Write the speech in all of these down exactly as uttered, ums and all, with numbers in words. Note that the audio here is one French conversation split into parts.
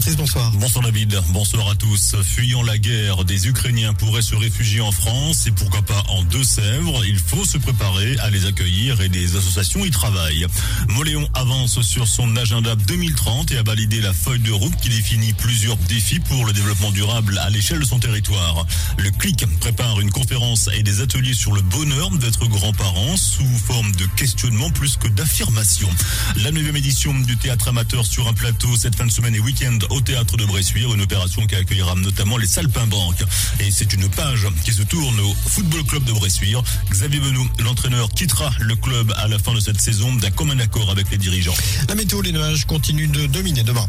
Patrice, bonsoir. Bonsoir David, bonsoir à tous. Fuyant la guerre, des Ukrainiens pourraient se réfugier en France et pourquoi pas en Deux-Sèvres. Il faut se préparer à les accueillir et des associations y travaillent. Moléon avance sur son agenda deux mille trente et a validé la feuille de route qui définit plusieurs défis pour le développement durable à l'échelle de son territoire. Le C L I C prépare une conférence et des ateliers sur le bonheur d'être grands-parents sous forme de questionnement plus que d'affirmation. La neuvième édition du théâtre amateur sur un plateau cette fin de semaine et week-end au théâtre de Bressuire, une opération qui accueillera notamment les Salpimbanques. Et c'est une page qui se tourne au Football Club de Bressuire. Xavier Benoît, l'entraîneur, quittera le club à la fin de cette saison d'un commun accord avec les dirigeants. La météo, les nuages continuent de dominer demain.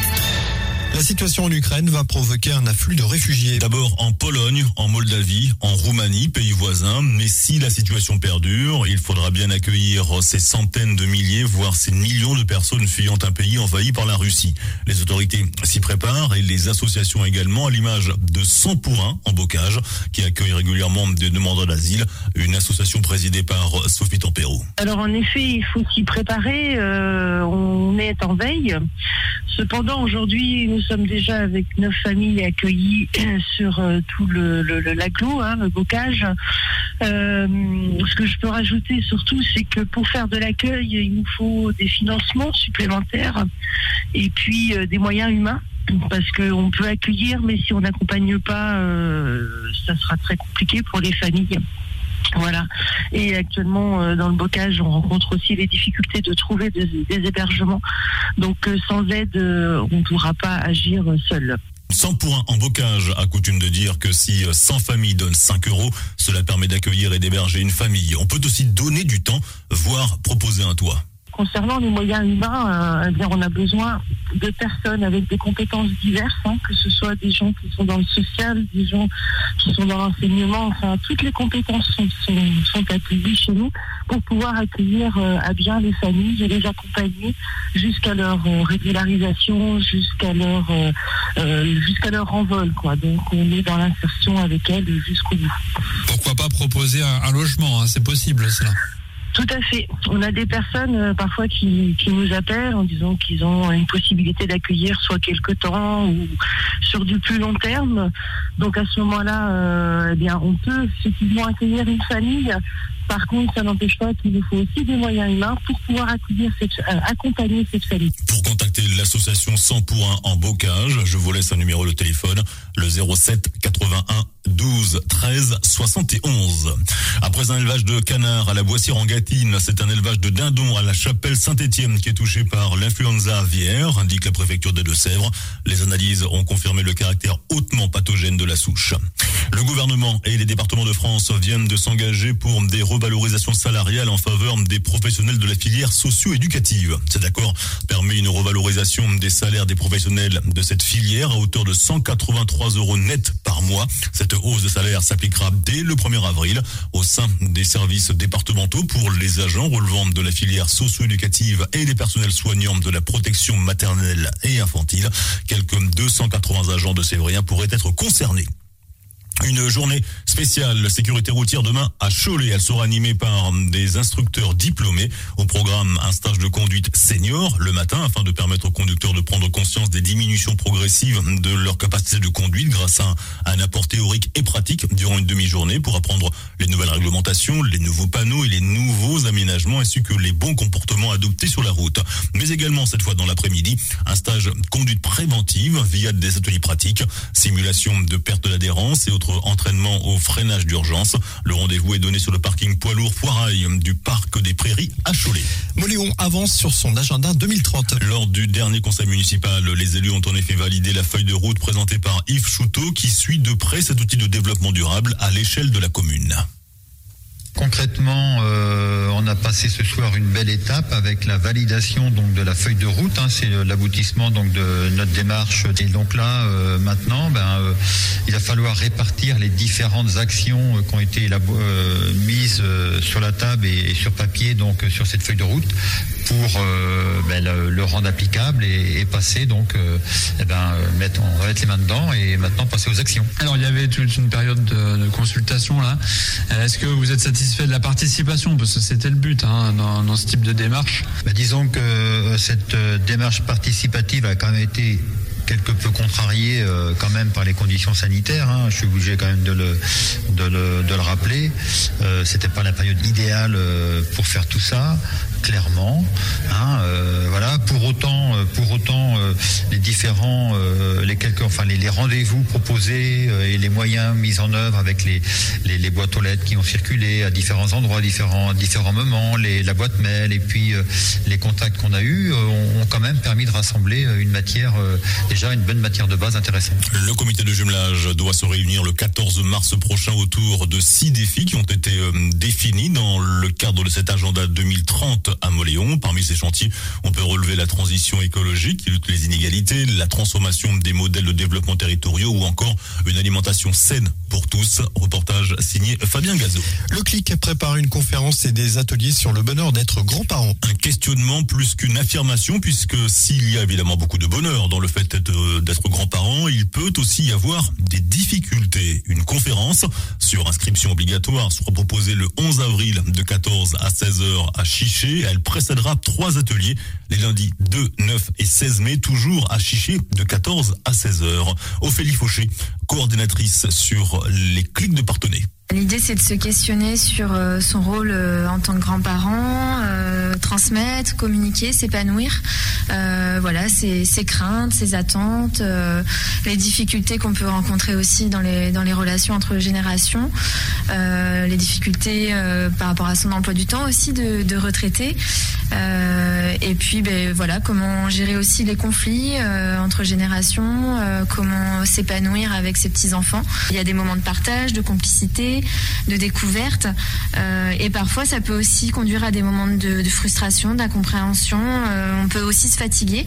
La situation en Ukraine va provoquer un afflux de réfugiés. D'abord en Pologne, en Moldavie, en Roumanie, pays voisins. Mais si la situation perdure, il faudra bien accueillir ces centaines de milliers, voire ces millions de personnes fuyant un pays envahi par la Russie. Les autorités s'y préparent et les associations également, à l'image de cent pour un en Bocage, qui accueille régulièrement des demandeurs d'asile. Une association présidée par Sophie Tempero. Alors en effet, il faut s'y préparer. Euh, on est en veille. Cependant, aujourd'hui, nous sommes déjà avec neuf familles accueillies sur euh, tout le, le, le l'agglo, hein, le Bocage. Euh, ce que je peux rajouter surtout, c'est que pour faire de l'accueil, il nous faut des financements supplémentaires et puis euh, des moyens humains. Parce qu'on peut accueillir, mais si on n'accompagne pas, euh, ça sera très compliqué pour les familles. Voilà. Et actuellement, euh, dans le Bocage, on rencontre aussi les difficultés de trouver des, des hébergements. Donc, euh, sans aide, euh, on ne pourra pas agir seul. cent pour un en Bocage a coutume de dire que si cent familles donnent cinq euros, cela permet d'accueillir et d'héberger une famille. On peut aussi donner du temps, voire proposer un toit. Concernant les moyens humains, euh, eh bien, on a besoin de personnes avec des compétences diverses, hein, que ce soit des gens qui sont dans le social, des gens qui sont dans l'enseignement, enfin toutes les compétences sont, sont, sont accueillies chez nous pour pouvoir accueillir euh, à bien les familles et les accompagner jusqu'à leur euh, régularisation, jusqu'à leur euh, euh, jusqu'à leur envol, quoi. Donc on est dans l'insertion avec elles jusqu'au bout. Pourquoi pas proposer un, un logement, hein, c'est possible cela. Tout à fait. On a des personnes euh, parfois qui, qui nous appellent en disant qu'ils ont une possibilité d'accueillir soit quelque temps ou sur du plus long terme. Donc à ce moment-là, euh, eh bien, on peut effectivement accueillir une famille. Par contre, ça n'empêche pas qu'il nous faut aussi des moyens humains pour pouvoir accueillir cette, euh, accompagner cette famille. Pour contacter l'association cent pour un en Bocage, je vous laisse un numéro de téléphone, le zéro sept quatre-vingt-un douze treize soixante et onze. Après un élevage de canards à la Boissière-en-Gâtine, c'est un élevage de dindons à la Chapelle-Saint-Étienne qui est touché par l'influenza aviaire, indique la préfecture des Deux-Sèvres. Les analyses ont confirmé le caractère hautement pathogène de la souche. Le gouvernement et les départements de France viennent de s'engager pour des revalorisations salariales en faveur des professionnels de la filière socio-éducative. Cet accord permet une revalorisation des salaires des professionnels de cette filière à hauteur de cent quatre-vingt-trois euros net par mois. Cette hausse de salaire s'appliquera dès le premier avril au sein des services départementaux pour les agents relevant de la filière socio-éducative et les personnels soignants de la protection maternelle et infantile. Quelques deux cent quatre-vingts agents de Sévrien pourraient être concernés. Une journée spéciale sécurité routière demain à Cholet. Elle sera animée par des instructeurs diplômés. Au programme, un stage de conduite senior le matin afin de permettre aux conducteurs de prendre conscience des diminutions progressives de leur capacité de conduite grâce à un apport théorique et pratique durant une demi-journée pour apprendre les nouvelles réglementations, les nouveaux panneaux et les nouveaux aménagements ainsi que les bons comportements adoptés sur la route. Mais également, cette fois dans l'après-midi, un stage conduite préventive via des ateliers pratiques, simulation de perte d'adhérence et autres entraînement au freinage d'urgence. Le rendez-vous est donné sur le parking poids lourd Foirail du parc des Prairies à Cholet. Moléon avance sur son agenda deux mille trente. Lors du dernier conseil municipal, les élus ont en effet validé la feuille de route présentée par Yves Chouteau qui suit de près cet outil de développement durable à l'échelle de la commune. Concrètement, euh, on a passé ce soir une belle étape avec la validation donc de la feuille de route. Hein, c'est l'aboutissement donc de notre démarche. Et donc là, euh, maintenant, ben, euh, il va falloir répartir les différentes actions euh, qui ont été euh, mises euh, sur la table et, et sur papier, donc sur cette feuille de route, pour euh, ben, le, le rendre applicable et, et passer donc, euh, eh ben, mettre, on va mettre les mains dedans et maintenant passer aux actions. Alors il y avait toute une période de, de consultation là. Est-ce que vous êtes satisfait de la participation, parce que c'était le but hein, dans, dans ce type de démarche? Ben, disons que euh, cette euh, démarche participative a quand même été quelque peu contrarié euh, quand même par les conditions sanitaires. Hein. Je suis obligé quand même de le, de le, de le rappeler. Euh, c'était pas la période idéale euh, pour faire tout ça, clairement. Hein, euh, voilà. Pour autant, euh, pour autant, euh, les différents, euh, les quelques, enfin les, les rendez-vous proposés euh, et les moyens mis en œuvre avec les, les, les boîtes aux lettres qui ont circulé à différents endroits, différents, différents moments, les, la boîte mail et puis euh, les contacts qu'on a eus euh, ont, ont quand même permis de rassembler une matière, euh, déjà une bonne matière de base intéressante. Le comité de jumelage doit se réunir le quatorze mars prochain autour de six défis qui ont été euh, définis dans le cadre de cet agenda deux mille trente à Mauléon. Parmi ces chantiers, on peut relever la transition écologique qui lutte les inégalités, la transformation des modèles de développement territoriaux ou encore une alimentation saine pour tous. Reportage signé Fabien Gazot. Le Clic prépare une conférence et des ateliers sur le bonheur d'être grand-parent. Un questionnement plus qu'une affirmation, puisque s'il y a évidemment beaucoup de bonheur dans le fait d'être, d'être grand-parent, il peut aussi y avoir des difficultés. Une conférence sur inscription obligatoire sera proposée le onze avril de quatorze à seize heures à Chiché. Elle précédera trois ateliers les lundis deux, neuf et seize mai, toujours à Chiché de quatorze à seize heures. Ophélie Fauché, coordinatrice sur les clics de Parthenay. L'idée, c'est de se questionner sur euh, son rôle euh, en tant que grand-parent, euh, transmettre, communiquer, s'épanouir. Euh, voilà, ses, ses craintes, ses attentes, euh, les difficultés qu'on peut rencontrer aussi dans les dans les relations entre générations, euh, les difficultés euh, par rapport à son emploi du temps aussi de, de retraité. Euh, et puis, ben voilà, comment gérer aussi les conflits euh, entre générations, euh, comment s'épanouir avec ses petits enfants. Il y a des moments de partage, de complicité, de découverte, euh, et parfois ça peut aussi conduire à des moments de, de frustration, d'incompréhension. Euh, on peut aussi se fatiguer.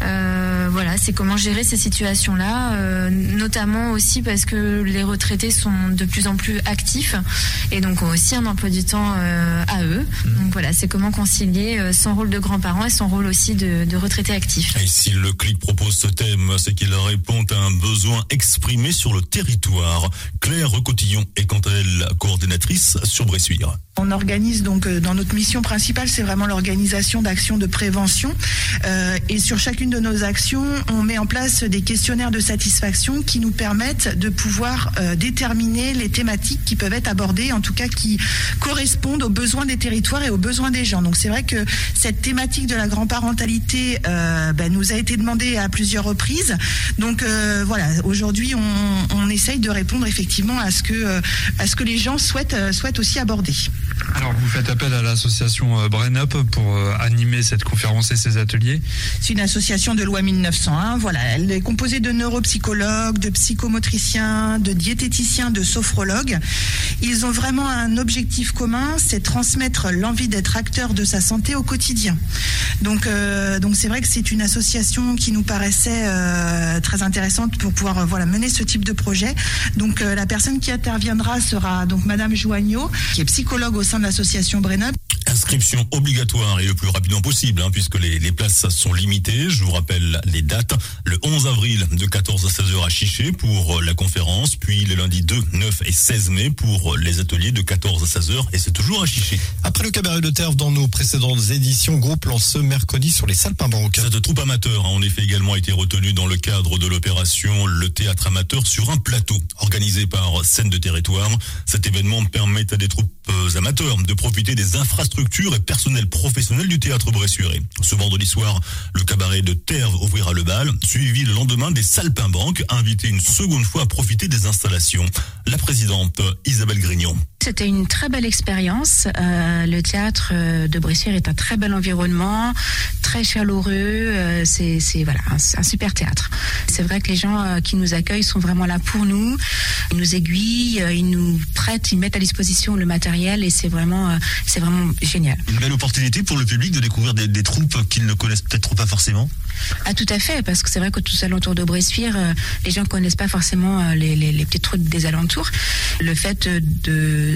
Euh, voilà, c'est comment gérer ces situations-là, euh, notamment aussi parce que les retraités sont de plus en plus actifs et donc ont aussi un emploi du temps euh, à eux. Donc voilà, c'est comment concilier euh, son rôle de grand-parent et son rôle aussi de, de retraité actif. Et si le Clic propose ce thème, c'est qu'il répond à un besoin exprimé sur le territoire. Claire Recotillon est quant à elle coordinatrice sur Bressuire. On organise donc dans notre mission principale, c'est vraiment l'organisation d'actions de prévention. Euh, et sur chacune de nos actions, on met en place des questionnaires de satisfaction qui nous permettent de pouvoir euh, déterminer les thématiques qui peuvent être abordées, en tout cas qui correspondent aux besoins des territoires et aux besoins des gens. Donc c'est vrai que cette thématique de la grand-parentalité euh, ben, nous a été demandée à plusieurs reprises. Donc euh, voilà, aujourd'hui on, on essaye de répondre effectivement à ce que, euh, à ce que les gens souhaitent, euh, souhaitent aussi aborder. Alors vous faites appel à l'association Brain Up pour euh, animer cette conférence et ces ateliers. C'est une association de loi mille neuf cent un. Voilà, elle est composée de neuropsychologues, de psychomotriciens, de diététiciens, de sophrologues. Ils ont vraiment un objectif commun, c'est transmettre l'envie d'être acteur de sa santé au quotidien. Donc, euh, donc c'est vrai que c'est une association qui nous paraissait euh, très intéressante pour pouvoir euh, voilà mener ce type de projet. Donc euh, la personne qui interviendra sera donc Madame Joignot, qui est psychologue au sein de l'association Brain Up. Inscription obligatoire et le plus rapidement possible, hein, puisque les, les places sont limitées. Je vous rappelle les dates. Le onze avril de quatorze à seize heures à Chiché pour la conférence, puis les lundis deux, neuf et seize mai pour les ateliers de quatorze à seize heures, et c'est toujours à Chiché. Après le cabaret de Terre dans nos précédentes éditions, groupe lance ce mercredi sur les Salpinbanques. Cette troupe amateur a en effet également été retenue dans le cadre de l'opération Le Théâtre Amateur sur un plateau, organisé par Scène de Territoire. Cet événement permet à des troupes amateurs de profiter des infrastructures et personnel professionnel du théâtre bressuirais. Ce vendredi soir, le cabaret de Terre ouvrira le bal, suivi le lendemain des Salpinbanques, invités une seconde fois à profiter des installations. La présidente Isabelle Grignon. C'était une très belle expérience. Euh, le théâtre de Bressuire est un très bel environnement, très chaleureux. Euh, c'est, c'est voilà un, un super théâtre. C'est vrai que les gens euh, qui nous accueillent sont vraiment là pour nous. Ils nous aiguillent, euh, ils nous prêtent, ils mettent à disposition le matériel et c'est vraiment, euh, c'est vraiment génial. Une belle opportunité pour le public de découvrir des, des troupes qu'ils ne connaissent peut-être pas forcément. Ah tout à fait, parce que c'est vrai que tous alentours de Bressuire, euh, les gens ne connaissent pas forcément euh, les, les, les petites troupes des alentours. Le fait de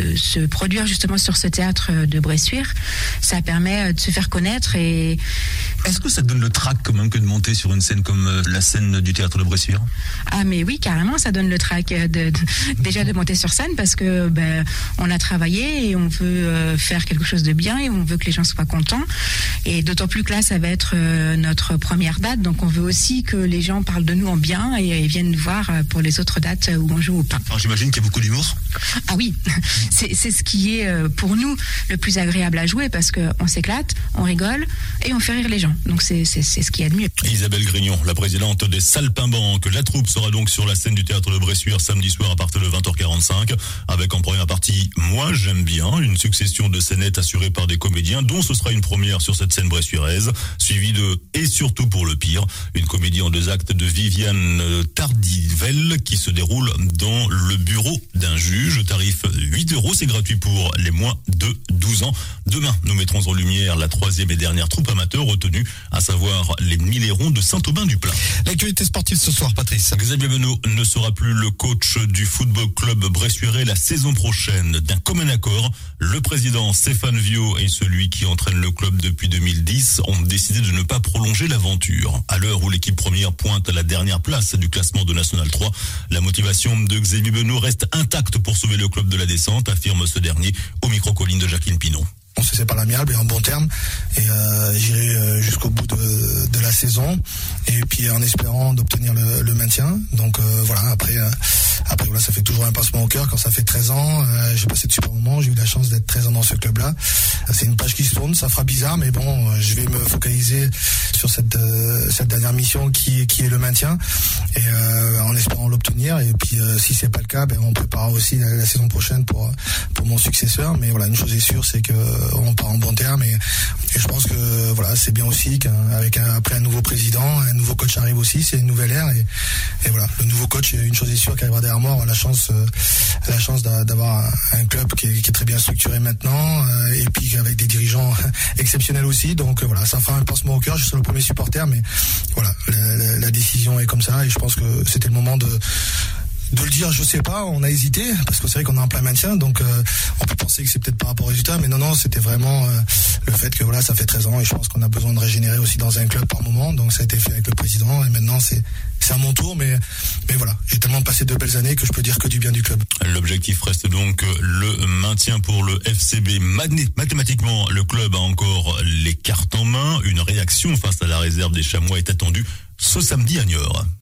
de se produire justement sur ce théâtre de Bressuire, ça permet de se faire connaître. Et est-ce que ça te donne le trac quand même que de monter sur une scène comme la scène du théâtre de Bressuire? Ah mais oui, carrément, ça donne le trac de, de, déjà de monter sur scène, parce que ben, on a travaillé et on veut euh, faire quelque chose de bien et on veut que les gens soient contents. Et d'autant plus que là, ça va être euh, notre première date, donc on veut aussi que les gens parlent de nous en bien et, et viennent nous voir pour les autres dates où on joue au pain. Alors j'imagine qu'il y a beaucoup d'humour. Ah oui, c'est, c'est ce qui est euh, pour nous le plus agréable à jouer, parce qu'on s'éclate, on rigole et on fait rire les gens. Donc c'est, c'est, c'est ce qu'il y a de mieux. Isabelle Grignon, la présidente des Salpimbanques. La troupe sera donc sur la scène du théâtre de Bressuire samedi soir à partir de vingt heures quarante-cinq, avec en première partie Moi j'aime bien, une succession de scénettes assurées par des comédiens, dont ce sera une première sur cette scène bressuiraise, suivie de Et surtout pour le pire, une comédie en deux actes de Viviane Tardivelle qui se déroule dans le bureau d'un juge. Tarif huit euros, c'est gratuit pour les moins de douze ans. Demain, nous mettrons en lumière la troisième et dernière troupe amateur retenue, à savoir les Millérons de Saint-Aubin-du-Plain. L'actualité sportive ce soir, Patrice. Xavier Benoît ne sera plus le coach du football club bressuirais la saison prochaine. D'un commun accord, le président Stéphane Viau et celui qui entraîne le club depuis deux mille dix ont décidé de ne pas prolonger l'aventure. À l'heure où l'équipe première pointe à la dernière place du classement de National trois, la motivation de Xavier Benoît reste intacte pour sauver le club de la descente, affirme ce dernier au micro-colline de Jacqueline Pinon. On se sépare l'amiable et en bon terme, et euh, j'irai euh, jusqu'au bout de, de la saison, et puis en espérant d'obtenir le, le maintien. Donc euh, voilà, après euh, après voilà, ça fait toujours un pincement au cœur quand ça fait treize ans. Euh, j'ai passé de super moments, j'ai eu la chance d'être treize ans dans ce club-là. C'est une page qui se tourne, ça fera bizarre, mais bon, euh, je vais me focaliser sur cette euh, cette dernière mission qui qui est le maintien, et euh, en espérant l'obtenir. Et puis euh, si c'est pas le cas, ben on préparera aussi la, la saison prochaine pour pour mon successeur. Mais voilà, une chose est sûre, c'est que on part en bon terme, et, et je pense que voilà, c'est bien aussi qu'avec un, après un nouveau président, un nouveau coach arrive aussi, c'est une nouvelle ère, et, et voilà, le nouveau coach, une chose est sûre, qui arrivera derrière moi, aura la chance, euh, la chance d'avoir un, un club qui est, qui est très bien structuré maintenant, euh, et puis avec des dirigeants exceptionnels aussi. Donc euh, voilà, ça fera un pincement au cœur. Je serai le premier supporter, mais voilà, la, la, la décision est comme ça, et je pense que c'était le moment de De le dire, je sais pas, on a hésité, parce que c'est vrai qu'on est en plein maintien, donc euh, on peut penser que c'est peut-être par rapport au résultat, mais non, non, c'était vraiment euh, le fait que voilà, ça fait treize ans, et je pense qu'on a besoin de régénérer aussi dans un club par moment, donc ça a été fait avec le président, et maintenant c'est c'est à mon tour, mais mais voilà, j'ai tellement passé de belles années que je peux dire que du bien du club. L'objectif reste donc le maintien pour le F C B. Mathématiquement, le club a encore les cartes en main. Une réaction face à la réserve des Chamois est attendue ce samedi à Niort.